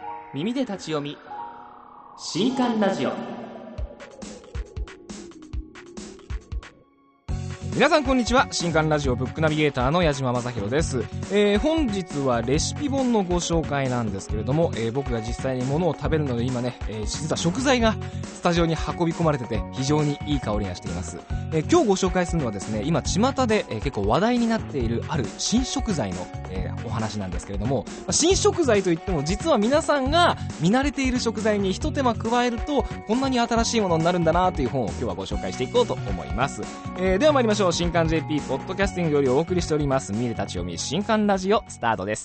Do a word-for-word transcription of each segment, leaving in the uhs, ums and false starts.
耳で立ち読み新刊ラジオ。 皆さんこんにちは。新刊ラジオブックナビゲーターの矢島正宏です。えー、本日はレシピ本のご紹介なんですけれども、えー、僕が実際に物を食べるので今ね、えー、実は食材がスタジオに運び込まれてて非常にいい香りがしています。えー、今日ご紹介するのはですね、今巷で、えー、結構話題になっているある新食材の、えー、お話なんですけれども、新食材といっても実は皆さんが見慣れている食材に一手間加えるとこんなに新しいものになるんだなという本を今日はご紹介していこうと思います。えー、では参りましょう。新刊 ジェーピー ポッドキャスティングよりお送りしております見れ立ち読み新刊ラジオスタートです。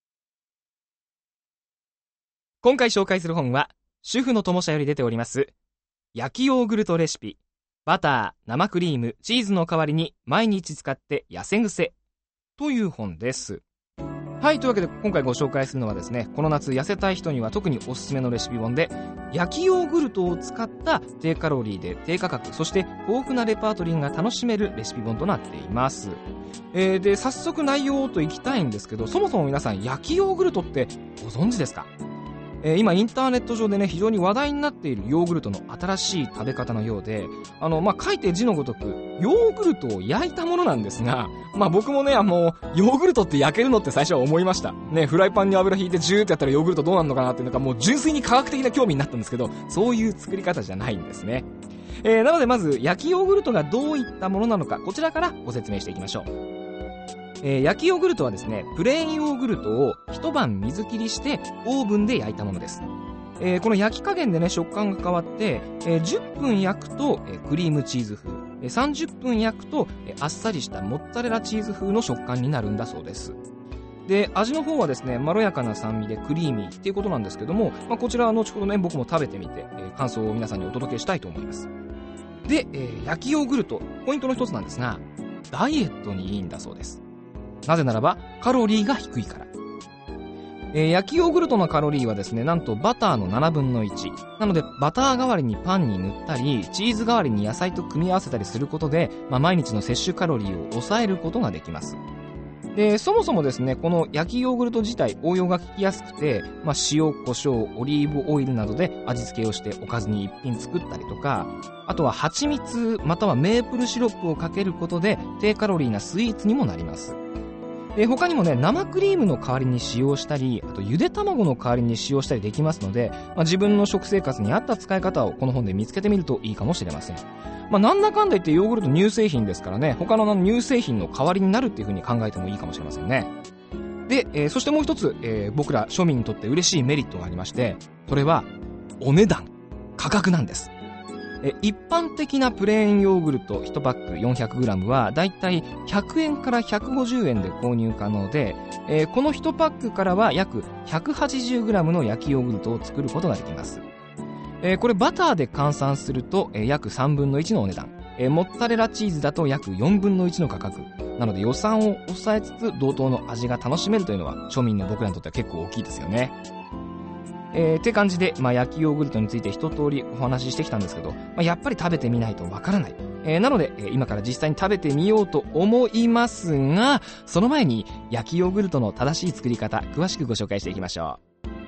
今回紹介する本は主婦の友社より出ております焼きヨーグルトレシピ、バター、生クリーム、チーズの代わりに毎日使って痩せ癖という本です。はい、というわけで今回ご紹介するのはですね、この夏痩せたい人には特におすすめのレシピ本で、焼きヨーグルトを使った低カロリーで低価格、そして豊富なレパートリーが楽しめるレシピ本となっています。えー、で早速内容といきたいんですけど、そもそも皆さん焼きヨーグルトってご存知ですか？えー、今インターネット上でね非常に話題になっているヨーグルトの新しい食べ方のようで、あのまあ書いて字のごとくヨーグルトを焼いたものなんですが、まあ僕もねあのヨーグルトって焼けるのって最初は思いましたね。フライパンに油引いてジューってやったらヨーグルトどうなるのかなっていうのがもう純粋に科学的な興味になったんですけど、そういう作り方じゃないんですね。えー、なのでまず焼きヨーグルトがどういったものなのか、こちらからご説明していきましょう。えー、焼きヨーグルトはですね、プレーンヨーグルトを一晩水切りしてオーブンで焼いたものです。えー、この焼き加減でね食感が変わって、えー、じゅっぷん焼くと、えー、クリームチーズ風、えー、さんじゅっぷん焼くと、えー、あっさりしたモッツァレラチーズ風の食感になるんだそうです。で味の方はですね、まろやかな酸味でクリーミーっていうことなんですけども、まあ、こちらは後ほどね僕も食べてみて、えー、感想を皆さんにお届けしたいと思います。で、えー、焼きヨーグルトポイントの一つなんですが、ダイエットにいいんだそうです。なぜならばカロリーが低いから。えー、焼きヨーグルトのカロリーはですね、なんとバターのななぶんのいちなので、バター代わりにパンに塗ったりチーズ代わりに野菜と組み合わせたりすることで、まあ、毎日の摂取カロリーを抑えることができます。でそもそもですね、この焼きヨーグルト自体応用が効きやすくて、まあ、塩、胡椒、オリーブオイルなどで味付けをしておかずに一品作ったりとか、あとは蜂蜜またはメープルシロップをかけることで低カロリーなスイーツにもなります。で他にもね、生クリームの代わりに使用したり、あとゆで卵の代わりに使用したりできますので、まあ、自分の食生活に合った使い方をこの本で見つけてみるといいかもしれません。まあ、なんだかんだ言ってヨーグルト乳製品ですからね、他の乳製品の代わりになるっていう風に考えてもいいかもしれませんね。で、えー、そしてもう一つ、えー、僕ら庶民にとって嬉しいメリットがありまして、それはお値段、価格なんです。え一般的なプレーンヨーグルトいちパック よんひゃくグラム はだいたいひゃくえんからひゃくごじゅうえんで購入可能で、えー、このいちパックからは約 ひゃくはちじゅうグラム の焼きヨーグルトを作ることができます。えー、これバターで換算すると、えー、約さんぶんのいちのお値段、えー、モッツァレラチーズだと約よんぶんのいちの価格なので、予算を抑えつつ同等の味が楽しめるというのは庶民の僕らにとっては結構大きいですよね。えー、って感じで、まあ、焼きヨーグルトについて一通りお話ししてきたんですけど、まあ、やっぱり食べてみないとわからない、えー、なので、えー、今から実際に食べてみようと思いますが、その前に焼きヨーグルトの正しい作り方詳しくご紹介していきましょ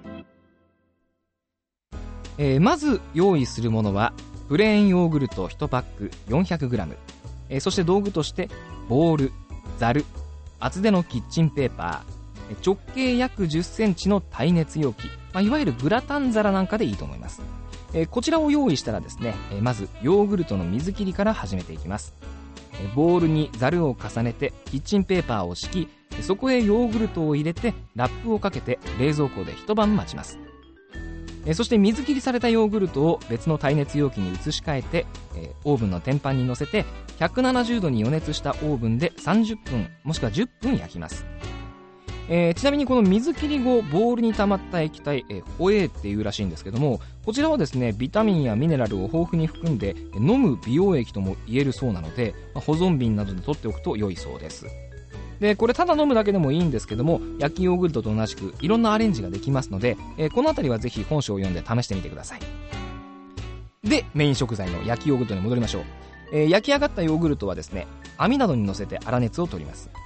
う。えー、まず用意するものはプレーンヨーグルトいちパック よんひゃくグラム、えー、そして道具としてボウル、ザル、厚手のキッチンペーパー、直径約じゅっセンチの耐熱容器、まあ、いわゆるグラタン皿なんかでいいと思います。えー、こちらを用意したらですね、えー、まずヨーグルトの水切りから始めていきます。えー、ボウルにザルを重ねてキッチンペーパーを敷き、そこへヨーグルトを入れてラップをかけて冷蔵庫で一晩待ちます。えー、そして水切りされたヨーグルトを別の耐熱容器に移し替えて、えー、オーブンの天板に乗せてひゃくななじゅうどに予熱したオーブンでさんじゅっぷんもしくはじゅっぷん焼きます。えー、ちなみにこの水切り後ボウルに溜まった液体、えー、ホエーっていうらしいんですけども、こちらはですねビタミンやミネラルを豊富に含んで飲む美容液とも言えるそうなので、まあ、保存瓶などで取っておくと良いそうです。でこれただ飲むだけでもいいんですけども、焼きヨーグルトと同じくいろんなアレンジができますので、えー、このあたりはぜひ本書を読んで試してみてください。でメイン食材の焼きヨーグルトに戻りましょう。えー、焼き上がったヨーグルトはですね網などに乗せて粗熱を取ります。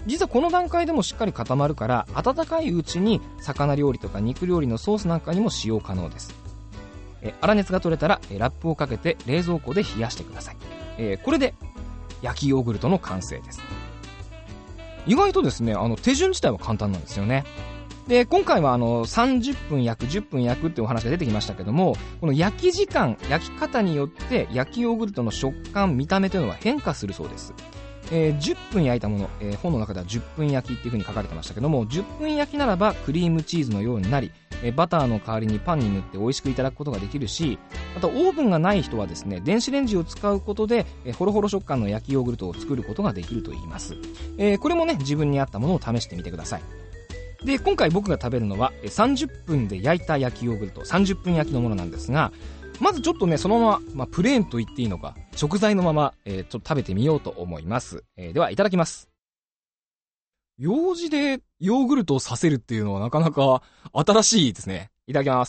実はこの段階でもしっかり固まるから、温かいうちに魚料理とか肉料理のソースなんかにも使用可能です。え粗熱が取れたらラップをかけて冷蔵庫で冷やしてください。えー、これで焼きヨーグルトの完成です。意外とですね、あの手順自体は簡単なんですよね。で、今回はあのさんじゅっぷん焼く、じゅっぷん焼くってお話が出てきましたけども、この焼き時間、焼き方によって焼きヨーグルトの食感、見た目というのは変化するそうです。えー、じゅっぷん焼いたもの、えー、本の中ではじゅっぷん焼きっていう風に書かれてましたけども、じゅっぷん焼きならばクリームチーズのようになり、えー、バターの代わりにパンに塗って美味しくいただくことができるし、またオーブンがない人はですね、電子レンジを使うことで、えー、ホロホロ食感の焼きヨーグルトを作ることができると言います。えー、これもね、自分に合ったものを試してみてください。で、今回僕が食べるのはさんじゅっぷんで焼いた焼きヨーグルト、さんじゅっぷん焼きのものなんですが、まずちょっとね、そのまま、まあ、プレーンと言っていいのか、食材のまま、えー、ちょっと食べてみようと思います。えー、では、いただきます。ようじでヨーグルトをさせるっていうのはなかなか新しいですね。いただきます。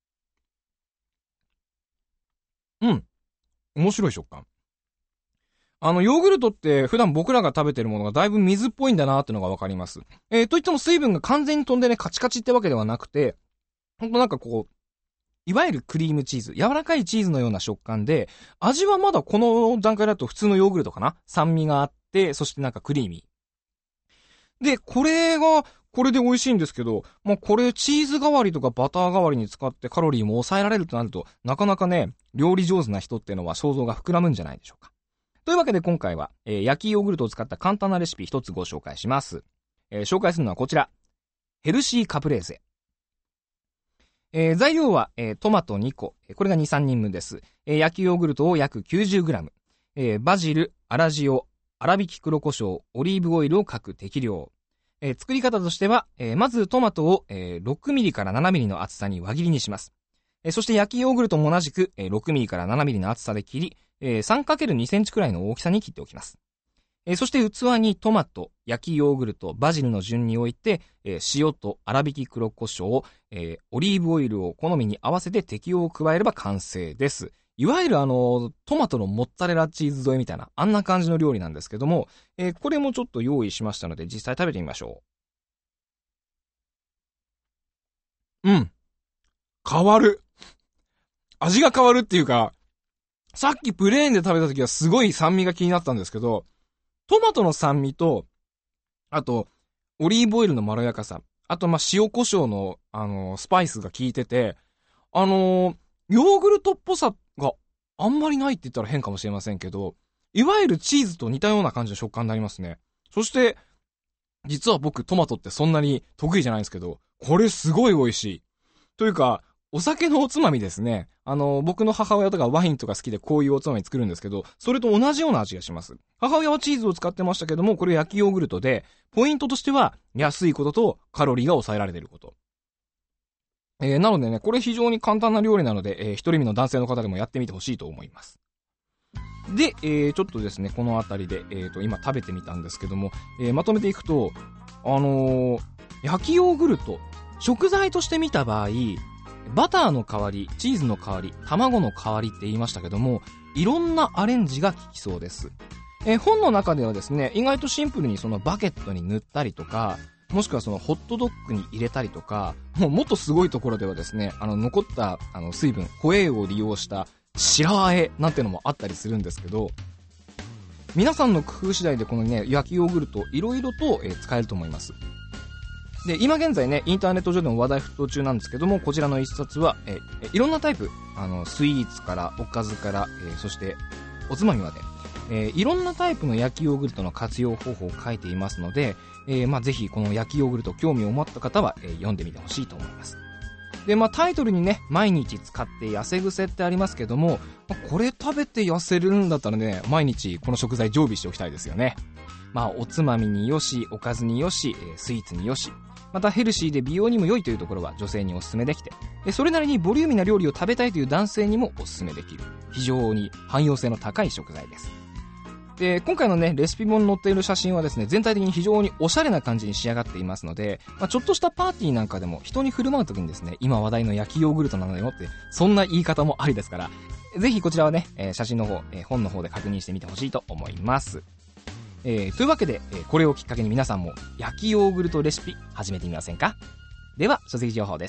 うん。面白い食感。あの、ヨーグルトって普段僕らが食べてるものがだいぶ水っぽいんだなってのがわかります。えー、といっても水分が完全に飛んでね、カチカチってわけではなくて、ほんとなんかこう、いわゆるクリームチーズ、柔らかいチーズのような食感で、味はまだこの段階だと普通のヨーグルトかな？酸味があって、そしてなんかクリーミー。で、これが、これで美味しいんですけど、もうこれチーズ代わりとかバター代わりに使ってカロリーも抑えられるとなると、なかなかね、料理上手な人っていうのは想像が膨らむんじゃないでしょうか。というわけで今回は、えー、焼きヨーグルトを使った簡単なレシピ一つご紹介します。えー、紹介するのはこちら。ヘルシーカプレーゼ。えー、材料は、えー、トマトにこ、これがに、さんにんぶんです。えー、焼きヨーグルトを約 きゅうじゅうグラム、えー、バジル、粗塩、粗挽き黒胡椒、オリーブオイルを各適量。えー、作り方としては、えー、まずトマトを、えー、ろくミリからななミリの厚さに輪切りにします。えー、そして焼きヨーグルトも同じく、えー、ろくミリからななミリの厚さで切り、えー、さんかけるにセンチくらいの大きさに切っておきます。えー、そして器にトマト、焼きヨーグルト、バジルの順に置いて、えー、塩と粗挽き黒胡椒、えー、オリーブオイルを好みに合わせて適量を加えれば完成です。いわゆるあの、トマトのモッツァレラチーズ添えみたいな、あんな感じの料理なんですけども、えー、これもちょっと用意しましたので、実際食べてみましょう。うん。変わる。味が変わるっていうか、さっきプレーンで食べた時はすごい酸味が気になったんですけど、トマトの酸味と、あと、オリーブオイルのまろやかさ、あと、まあ、塩胡椒の、あのー、スパイスが効いてて、あのー、ヨーグルトっぽさがあんまりないって言ったら変かもしれませんけど、いわゆるチーズと似たような感じの食感になりますね。そして、実は僕トマトってそんなに得意じゃないんですけど、これすごい美味しい。というか、お酒のおつまみですね。あの、僕の母親とかワインとか好きでこういうおつまみ作るんですけど、それと同じような味がします。母親はチーズを使ってましたけども、これ焼きヨーグルトで、ポイントとしては安いこととカロリーが抑えられていること。えー、なのでね、これ非常に簡単な料理なので、えー、一人身の男性の方でもやってみてほしいと思います。で、えー、ちょっとですね、このあたりで、えーと、今食べてみたんですけども、えー、まとめていくと、あのー、焼きヨーグルト、食材として見た場合、バターの代わり、チーズの代わり、卵の代わりって言いましたけども、いろんなアレンジが効きそうです。えー、本の中ではですね、意外とシンプルにそのバケットに塗ったりとか、もしくはそのホットドッグに入れたりとか、もうもっとすごいところではですね、あの残ったあの水分、ホエーを利用した白和えなんてのもあったりするんですけど、皆さんの工夫次第でこのね、焼きヨーグルトいろいろと、えー、使えると思います。で、今現在ね、インターネット上でも話題沸騰中なんですけども、こちらの一冊は、えー、いろんなタイプ、あの、スイーツから、おかずから、えー、そして、おつまみまで、えー、いろんなタイプの焼きヨーグルトの活用方法を書いていますので、えー、まあぜひこの焼きヨーグルト興味を持った方は、えー、読んでみてほしいと思います。で、まあタイトルにね、毎日使って痩せ癖ってありますけども、まあ、これ食べて痩せるんだったらね、毎日この食材常備しておきたいですよね。まあおつまみによし、おかずによし、えー、スイーツによし、またヘルシーで美容にも良いというところは女性にお勧めできて、それなりにボリューミーな料理を食べたいという男性にもお勧めできる、非常に汎用性の高い食材です。で、今回のね、レシピ本に載っている写真はですね、全体的に非常におしゃれな感じに仕上がっていますので、まあ、ちょっとしたパーティーなんかでも人に振る舞うときにですね、今話題の焼きヨーグルトなのよって、そんな言い方もありですから、ぜひこちらはね、えー、写真の方、えー、本の方で確認してみてほしいと思います。 えー、というわけで、えー、これをきっかけに皆さんも焼きヨーグルトレシピ始めてみませんか。では書籍情報です。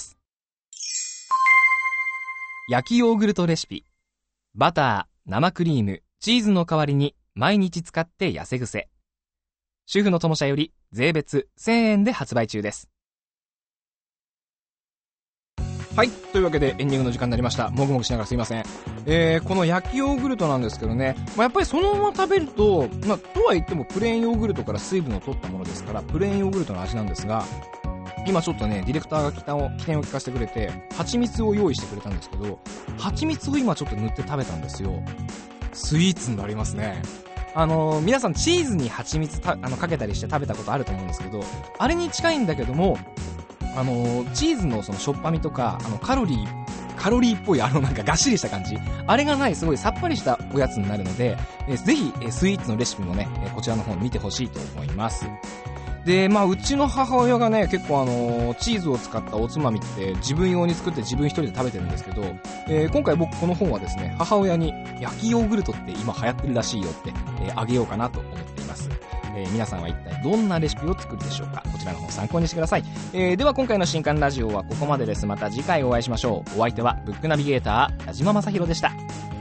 焼きヨーグルトレシピ。バター、生クリーム、チーズの代わりに毎日使って痩せ癖。主婦の友社より税別せんえんで発売中です。はい、というわけでエンディングの時間になりました。もぐもぐしながらすいません。えー、この焼きヨーグルトなんですけどね、まあ、やっぱりそのまま食べると、まあ、とは言ってもプレーンヨーグルトから水分を取ったものですからプレーンヨーグルトの味なんですが、今ちょっとねディレクターが起点を起点を聞かせてくれて蜂蜜を用意してくれたんですけど、蜂蜜を今ちょっと塗って食べたんですよ。スイーツになりますね。あのー、皆さんチーズに蜂蜜たあのかけたりして食べたことあると思うんですけど、あれに近いんだけども、あのー、チーズのそのしょっぱみとか、あのカロリーカロリーっぽいあのなんかがっしりした感じ、あれがないすごいさっぱりしたおやつになるので、えー、ぜひ、えー、スイーツのレシピもね、えー、こちらの方見てほしいと思います。で、まあうちの母親がね結構あのー、チーズを使ったおつまみって自分用に作って自分一人で食べてるんですけど、えー、今回僕この本はですね、母親に焼きヨーグルトって今流行ってるらしいよって、えー、あげようかなと思っています。えー、皆さんは一体どんなレシピを作るでしょうか。こちらの方参考にしてください。えー、では今回の新刊ラジオはここまでです。また次回お会いしましょう。お相手はブックナビゲーター矢島正宏でした。